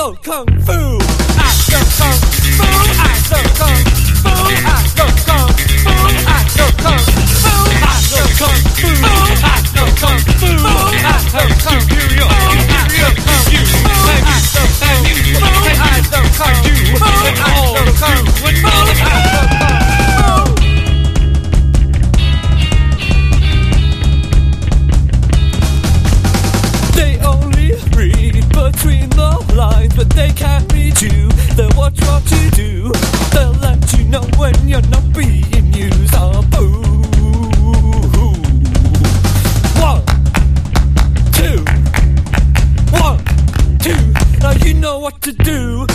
know kung fu. I know kung fu. I know kung fu. I know kung fu. I know kung fu. I know kung fu. I know kung fu. I know kung fu. Superior. They only read between the lines, but they can't read you. They'll watch what you do. They'll let you know when you're not being used. Oh, boo. 1, 2. 1, 2. Now you know what to do.